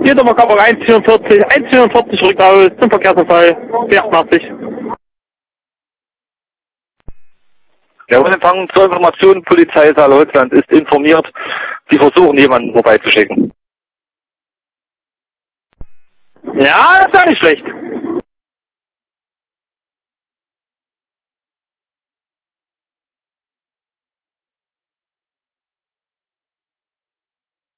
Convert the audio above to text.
Jeder Kamera 144 rückt aus zum Verkehrsunfall 84. Der Unempfang zur Information, Polizei Saale-Holzland ist informiert. Sie versuchen, jemanden vorbeizuschicken. Ja, das ist ja nicht schlecht.